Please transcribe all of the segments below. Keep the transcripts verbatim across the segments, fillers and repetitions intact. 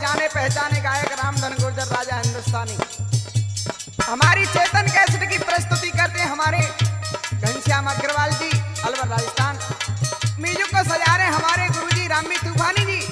जाने पहचाने गायक रामधन गुर्जर राजा हिंदुस्तानी हमारी चेतन कैसेट की प्रस्तुति करते हैं हमारे घनश्याम अग्रवाल जी अलवर राजस्थान। म्यूजिक को सजा रहे हमारे गुरुजी रामी तूफानी जी।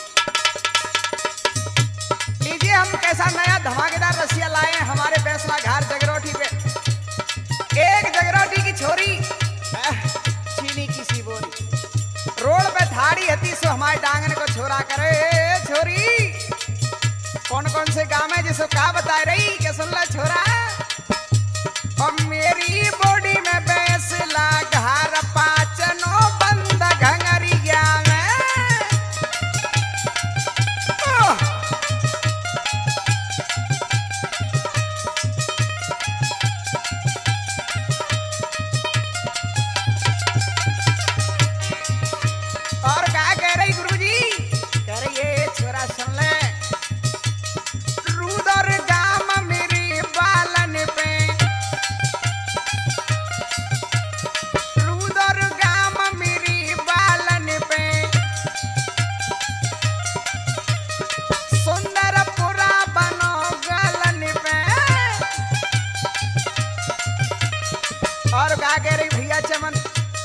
लीजिए हम कैसा नया धमाकेदार रसिया लाए हैं हमारे फैसला घाट जगरोटी पे। एक जगरोटी की छोरी चीनी की सी बोरी रोड पे थाड़ी हती सो हमारे डांगन को छोरा करे छोरी कौन कौन से काम है जिसको क्या बता रही क्या सुन ला छोरा। और मेरी बॉडी में बैसला घर पाचनो बंद घंगरिया में और क्या कह रही गुरुजी कह रही है छोरा सुन ले रुदर गाम मेरी बालन पे रुदर गाम मेरी बालन पे सुंदरपुरा बनो गलन पे। और क्या कह रही भैया चमन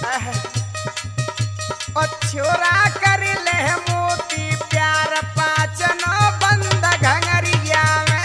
और छोरा कर ले मोती प्यार पाचनो बंद घंगरिया में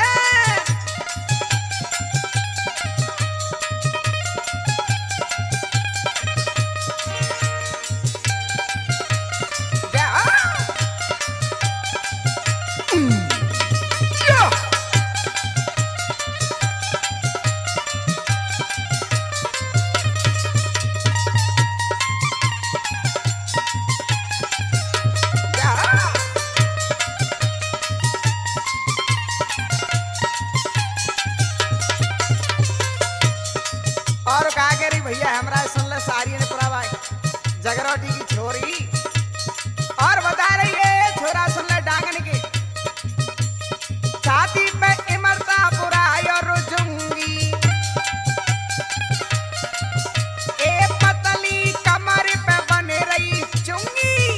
और का कह रही भैया हमरा सुन ले सारी ने पूरा भाई जगरोटी की छोरी। और बता रही है छोरा सुन ले डांगन की छाती पे इमरता पूरा और रुजूंगी ए पतली कमर पे बने रही चुंगी।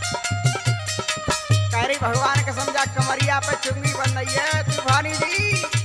कह रही भगवान के समझा कमरिया पे चुंगी बन रही है तूफानी जी।